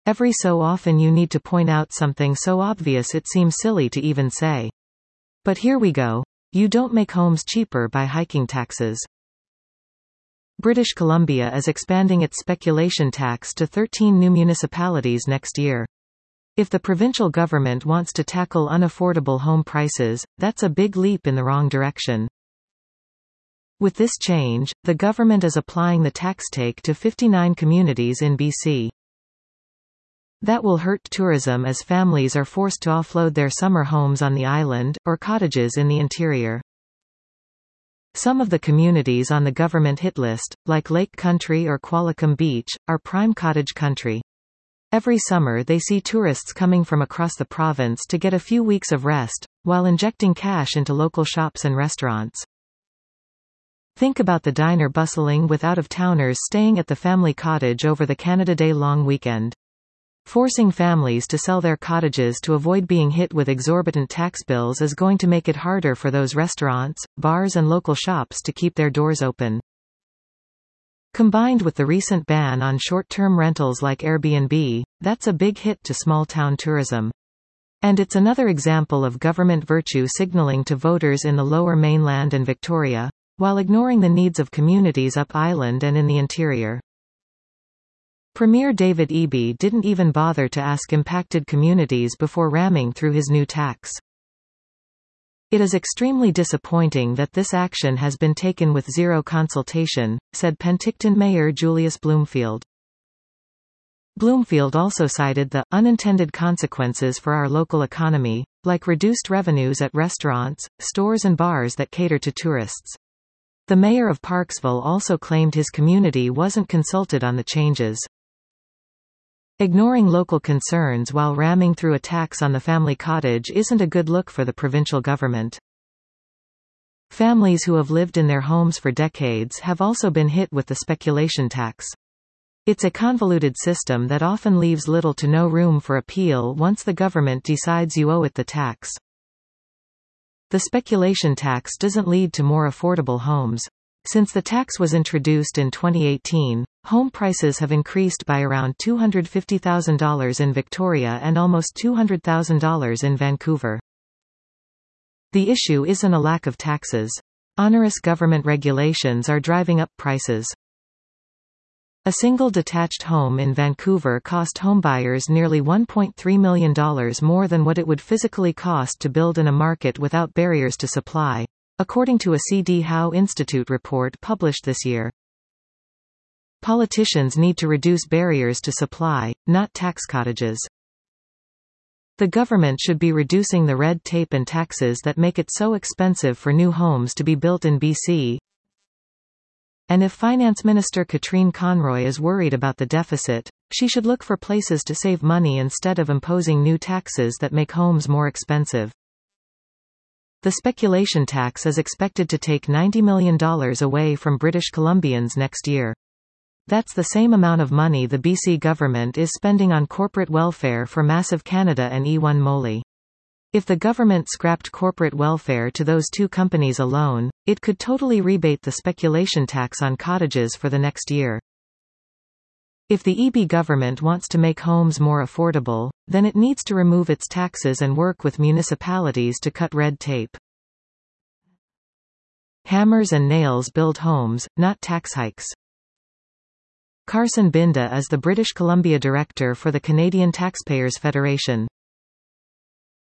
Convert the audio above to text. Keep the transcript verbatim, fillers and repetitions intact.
Every so often you need to point out something so obvious it seems silly to even say. But here we go. You don't make homes cheaper by hiking taxes. British Columbia is expanding its speculation tax to thirteen new municipalities next year. If the provincial government wants to tackle unaffordable home prices, that's a big leap in the wrong direction. With this change, the government is applying the tax take to fifty-nine communities in B C. That will hurt tourism as families are forced to offload their summer homes on the island, or cottages in the interior. Some of the communities on the government hit list, like Lake Country or Qualicum Beach, are prime cottage country. Every summer they see tourists coming from across the province to get a few weeks of rest, while injecting cash into local shops and restaurants. Think about the diner bustling with out-of-towners staying at the family cottage over the Canada Day long weekend. Forcing families to sell their cottages to avoid being hit with exorbitant tax bills is going to make it harder for those restaurants, bars and local shops to keep their doors open. Combined with the recent ban on short-term rentals like Airbnb, that's a big hit to small-town tourism. And it's another example of government virtue signaling to voters in the Lower Mainland and Victoria, while ignoring the needs of communities up island and in the interior. Premier David Eby didn't even bother to ask impacted communities before ramming through his new tax. It is extremely disappointing that this action has been taken with zero consultation, said Penticton Mayor Julius Bloomfield. Bloomfield also cited the unintended consequences for our local economy, like reduced revenues at restaurants, stores and bars that cater to tourists. The mayor of Parksville also claimed his community wasn't consulted on the changes. Ignoring local concerns while ramming through a tax on the family cottage isn't a good look for the provincial government. Families who have lived in their homes for decades have also been hit with the speculation tax. It's a convoluted system that often leaves little to no room for appeal once the government decides you owe it the tax. The speculation tax doesn't lead to more affordable homes. Since the tax was introduced in twenty eighteen, home prices have increased by around two hundred fifty thousand dollars in Victoria and almost two hundred thousand dollars in Vancouver. The issue isn't a lack of taxes. Onerous government regulations are driving up prices. A single detached home in Vancouver cost homebuyers nearly one point three million dollars more than what it would physically cost to build in a market without barriers to supply, according to a C D Howe Institute report published this year. Politicians need to reduce barriers to supply, not tax cottages. The government should be reducing the red tape and taxes that make it so expensive for new homes to be built in B C. And if Finance Minister Katrine Conroy is worried about the deficit, she should look for places to save money instead of imposing new taxes that make homes more expensive. The speculation tax is expected to take ninety million dollars away from British Columbians next year. That's the same amount of money the B C government is spending on corporate welfare for Massive Canada and E one Moly. If the government scrapped corporate welfare to those two companies alone, it could totally rebate the speculation tax on cottages for the next year. If the Eby government wants to make homes more affordable, then it needs to remove its taxes and work with municipalities to cut red tape. Hammers and nails build homes, not tax hikes. Carson Binda is the British Columbia Director for the Canadian Taxpayers Federation.